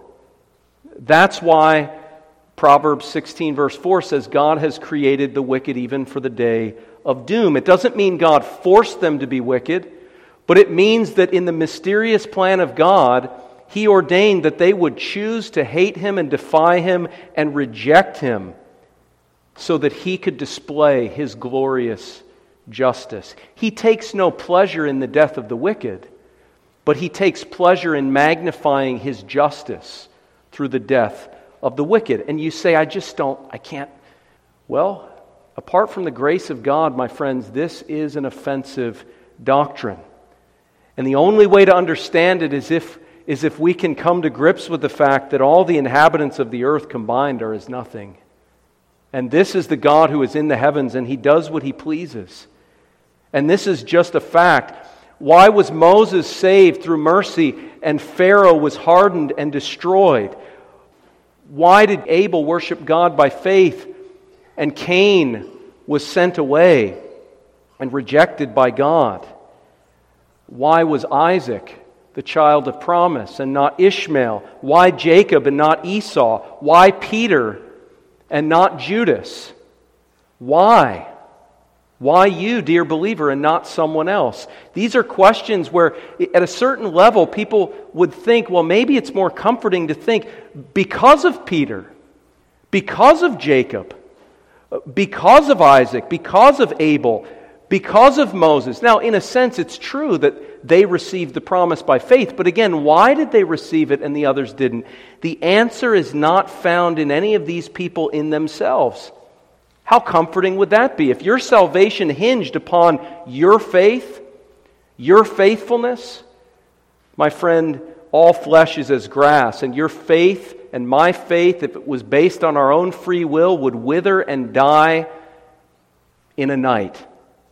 That's why Proverbs sixteen verse four says God has created the wicked even for the day of doom. It doesn't mean God forced them to be wicked, but it means that in the mysterious plan of God, He ordained that they would choose to hate Him and defy Him and reject Him so that He could display His glorious justice. He takes no pleasure in the death of the wicked, but He takes pleasure in magnifying His justice through the death of the wicked. And you say, I just don't, I can't. Well, apart from the grace of God, my friends, this is an offensive doctrine. And the only way to understand it is if is if we can come to grips with the fact that all the inhabitants of the earth combined are as nothing. And this is the God who is in the heavens, and He does what He pleases. And this is just a fact. Why was Moses saved through mercy and Pharaoh was hardened and destroyed? Why did Abel worship God by faith and Cain was sent away and rejected by God? Why was Isaac the child of promise and not Ishmael? Why Jacob and not Esau? Why Peter and not Judas? Why? Why you, dear believer, and not someone else? These are questions where at a certain level people would think, well, maybe it's more comforting to think because of Peter, because of Jacob, because of Isaac, because of Abel, because of Moses. Now, in a sense, it's true that they received the promise by faith. But again, why did they receive it and the others didn't? The answer is not found in any of these people in themselves. How comforting would that be? If your salvation hinged upon your faith, your faithfulness, my friend, all flesh is as grass, and your faith and my faith, if it was based on our own free will, would wither and die in a night.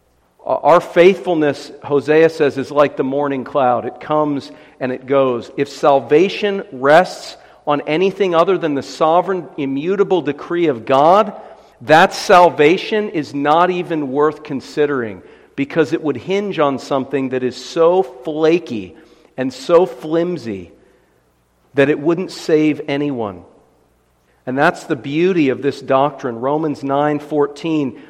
Our faithfulness, Hosea says, is like the morning cloud. It comes and it goes. If salvation rests on anything other than the sovereign, immutable decree of God, that salvation is not even worth considering, because it would hinge on something that is so flaky and so flimsy that it wouldn't save anyone. And that's the beauty of this doctrine. Romans nine fourteen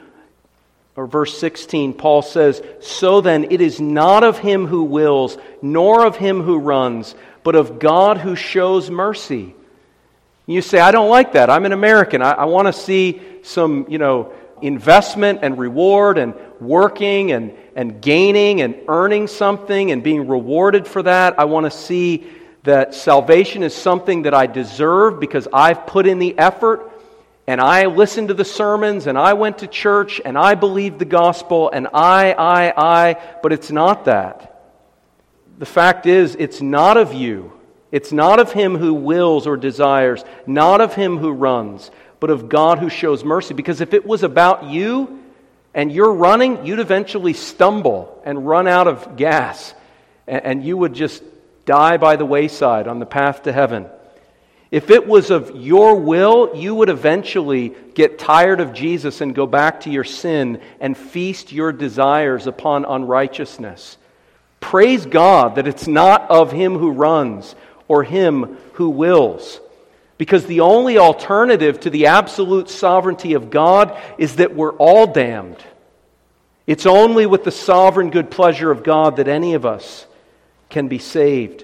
or verse sixteen, Paul says, "So then it is not of him who wills, nor of him who runs, but of God who shows mercy." You say, I don't like that. I'm an American. I, I want to see some, you know, investment and reward and working and, and gaining and earning something and being rewarded for that. I want to see that salvation is something that I deserve because I've put in the effort and I listened to the sermons and I went to church and I believed the gospel and I, I, I, but it's not that. The fact is, it's not of you. It's not of him who wills or desires, not of him who runs, but of God who shows mercy. Because if it was about you and you're running, you'd eventually stumble and run out of gas, and you would just die by the wayside on the path to heaven. If it was of your will, you would eventually get tired of Jesus and go back to your sin and feast your desires upon unrighteousness. Praise God that it's not of him who runs or him who wills. Because the only alternative to the absolute sovereignty of God is that we're all damned. It's only with the sovereign good pleasure of God that any of us can be saved.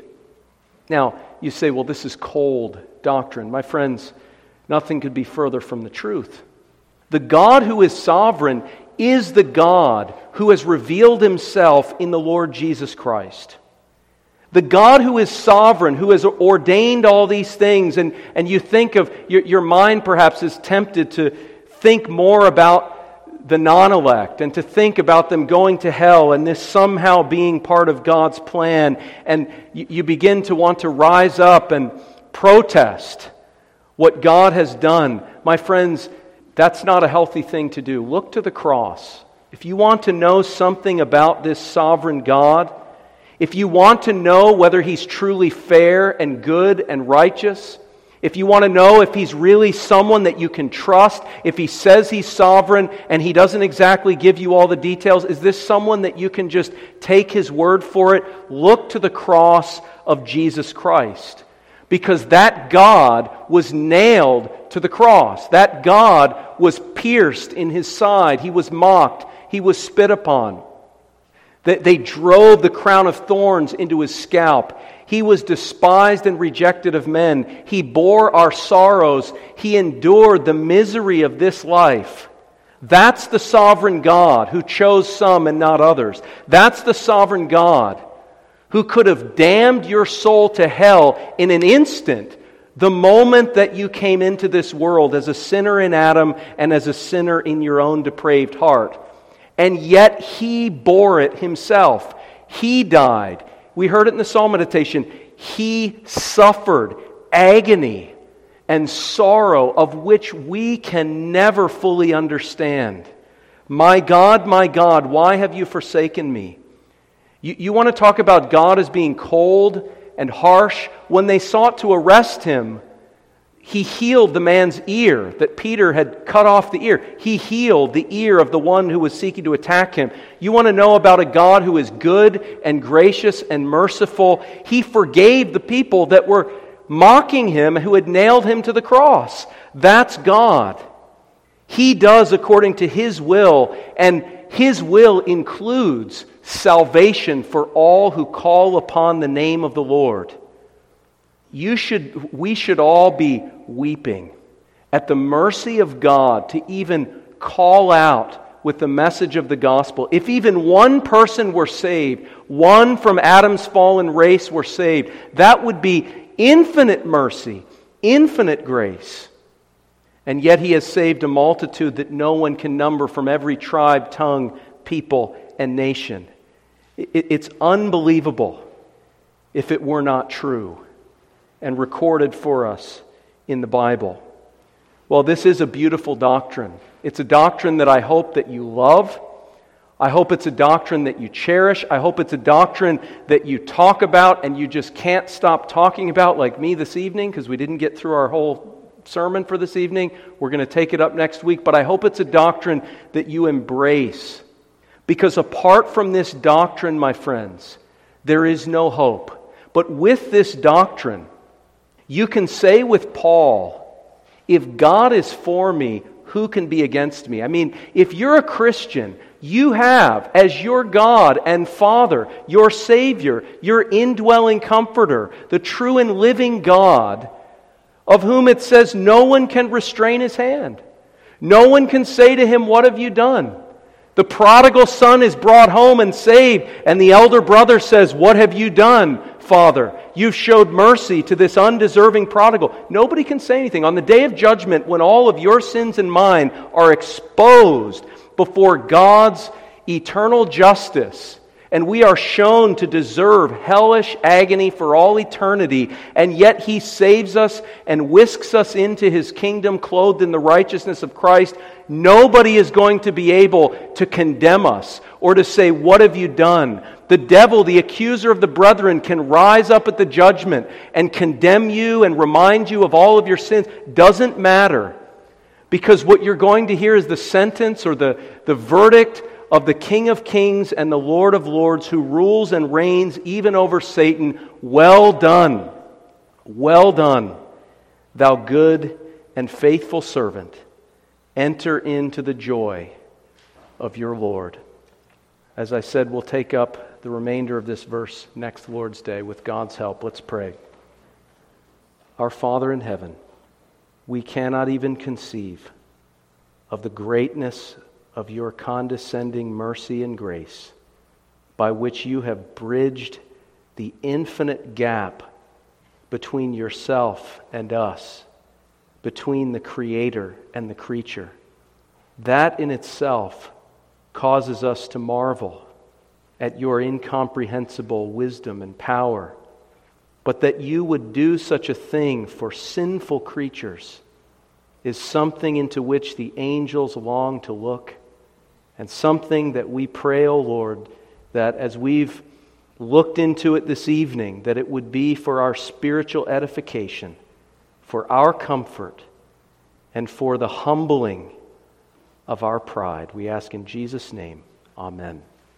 Now, you say, well, this is cold doctrine. My friends, nothing could be further from the truth. The God who is sovereign is the God who has revealed himself in the Lord Jesus Christ. The God who is sovereign, who has ordained all these things, and, and you think of, your, your mind perhaps is tempted to think more about the non-elect and to think about them going to hell and this somehow being part of God's plan, and you, you begin to want to rise up and protest what God has done. My friends, that's not a healthy thing to do. Look to the cross. If you want to know something about this sovereign God, if you want to know whether He's truly fair and good and righteous, if you want to know if He's really someone that you can trust, if He says He's sovereign and He doesn't exactly give you all the details, is this someone that you can just take His word for it? Look to the cross of Jesus Christ. Because that God was nailed to the cross. That God was pierced in His side. He was mocked. He was spit upon. They drove the crown of thorns into His scalp. He was despised and rejected of men. He bore our sorrows. He endured the misery of this life. That's the sovereign God who chose some and not others. That's the sovereign God who could have damned your soul to hell in an instant, the moment that you came into this world as a sinner in Adam and as a sinner in your own depraved heart. And yet He bore it Himself. He died. We heard it in the Psalm meditation. He suffered agony and sorrow of which we can never fully understand. My God, my God, why have you forsaken me? You, you want to talk about God as being cold and harsh? When they sought to arrest Him, He healed the man's ear that Peter had cut off the ear. He healed the ear of the one who was seeking to attack him. You want to know about a God who is good and gracious and merciful? He forgave the people that were mocking him, who had nailed him to the cross. That's God. He does according to His will, and His will includes salvation for all who call upon the name of the Lord. You should, we should all be weeping at the mercy of God to even call out with the message of the gospel. If even one person were saved, one from Adam's fallen race were saved, that would be infinite mercy, infinite grace. And yet He has saved a multitude that no one can number from every tribe, tongue, people, and nation. It's unbelievable if it were not true and recorded for us in the Bible. Well, this is a beautiful doctrine. It's a doctrine that I hope that you love. I hope it's a doctrine that you cherish. I hope it's a doctrine that you talk about and you just can't stop talking about, like me this evening, because we didn't get through our whole sermon for this evening. We're going to take it up next week. But I hope it's a doctrine that you embrace. Because apart from this doctrine, my friends, there is no hope. But with this doctrine, you can say with Paul, if God is for me, who can be against me? I mean, if you're a Christian, you have as your God and Father, your Savior, your indwelling Comforter, the true and living God, of whom it says no one can restrain His hand. No one can say to Him, what have you done? The prodigal son is brought home and saved, and the elder brother says, what have you done, Father? You've showed mercy to this undeserving prodigal. Nobody can say anything. On the day of judgment, when all of your sins and mine are exposed before God's eternal justice, and we are shown to deserve hellish agony for all eternity, and yet He saves us and whisks us into His kingdom clothed in the righteousness of Christ, nobody is going to be able to condemn us or to say, what have you done? The devil, the accuser of the brethren, can rise up at the judgment and condemn you and remind you of all of your sins. Doesn't matter. Because what you're going to hear is the sentence or the, the verdict of the King of Kings and the Lord of Lords, who rules and reigns even over Satan. Well done, well done, thou good and faithful servant. Enter into the joy of your Lord. As I said, we'll take up the remainder of this verse next Lord's Day with God's help. Let's pray. Our Father in heaven, we cannot even conceive of the greatness of your condescending mercy and grace by which you have bridged the infinite gap between yourself and us, between the Creator and the creature. That in itself causes us to marvel at your incomprehensible wisdom and power. But that you would do such a thing for sinful creatures is something into which the angels long to look, and something that we pray, O Lord, that as we've looked into it this evening, that it would be for our spiritual edification, for our comfort, and for the humbling of our pride. We ask in Jesus' name, amen.